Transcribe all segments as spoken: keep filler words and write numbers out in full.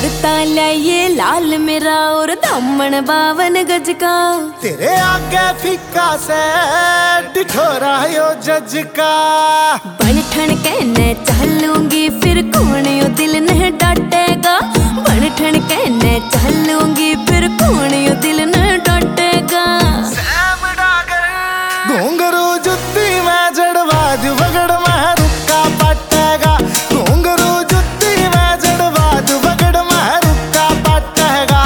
कुर्ता लाइए लाल मेरा और दामन बावन गज का, तेरे आगे फीका से टिठोरा यो जज का। बन ठन कहने चलूंगी फिर कौन यो दिल न डांटेगा, बन ठन कहने चलूंगी फिर कौन यो दिल न डांटेगा। घुंघरू जुत्ती में जड़वा दू बगड़ में रुक्का पटेगा, घुंघरू जुत्ती में जड़वा दू बगड़ में रुक्का पटेगा।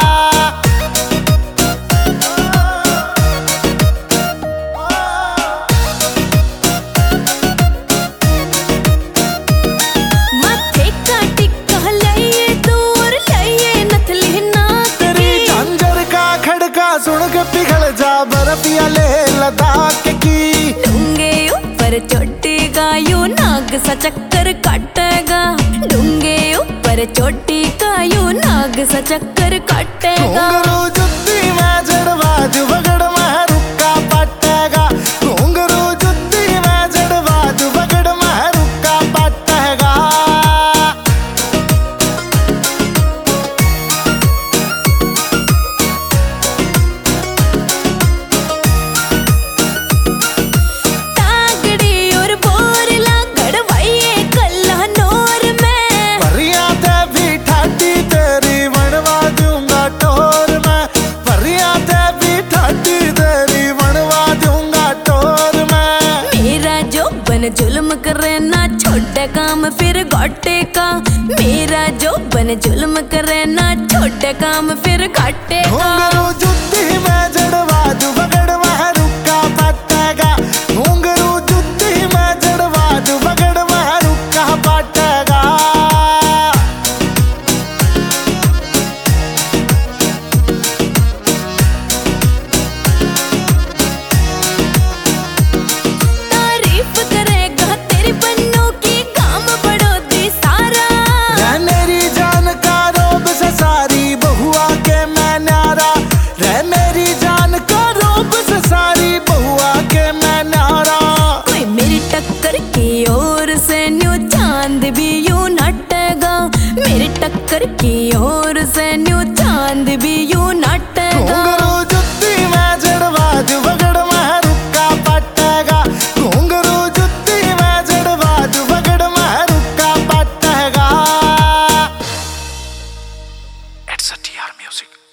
माथे का टिक्का लाइए दूर लाइए नथली नाक, तेरी झांझर का खड़का सुन के पिघल जा बर्फिया ले लद्दाख की। डूंगे ऊपर चोटी का यू नाग सा चक्कर काटेगा, डूंगे ऊपर चोटी का यू नाग सा चक्कर काटेगा। घुंघरू जुत्ती में जड़वा दू बगड़ में रुक्का पटेगा, घुंघरू जुत्ती में जड़वा दू बगड़ में रुक्का पटेगा। तागड़ी और बोरला गड़वाइए कल्ला नोर में, परियां ते भी ठाटी तेरी बनवा दूंगा टोर में, परियां ते भी ठाटी तेरी बनवा दूंगा टोर में। मेरा जो बन जुल्म करे ना छोटे काम फिर घाटे का, मेरा जो बन जुल्म करे ना छोटे काम फिर घाटे का। घुंघरू जुत्ती में जड़वा दू बगड़ में रुक्का पटेगा, घुंघरू जुत्ती में जड़वा दू बगड़ में रुक्का पटेगा। तारीफ करेगा तेरी बन्नों की काम बड़ो दी सारा, रह मेरी जान का रोब से सारी बहुआ के मैं न्यारा, रह मेरी जान का रोब से सारी बहुआ के मैं न्यारा। कोई मेरी टक्कर की ओर से न्यू चांद भी यूं नाटेगा, मेरी टक्कर की ओर से न्यू चांद भी यूं नाटेगा। घुंघरू जुत्ती में जड़वा दू बगड़ में रुक्का पटेगा, घुंघरू जुत्ती में जड़वा दू बगड़ में रुक्का पटेगा। It's a T R music.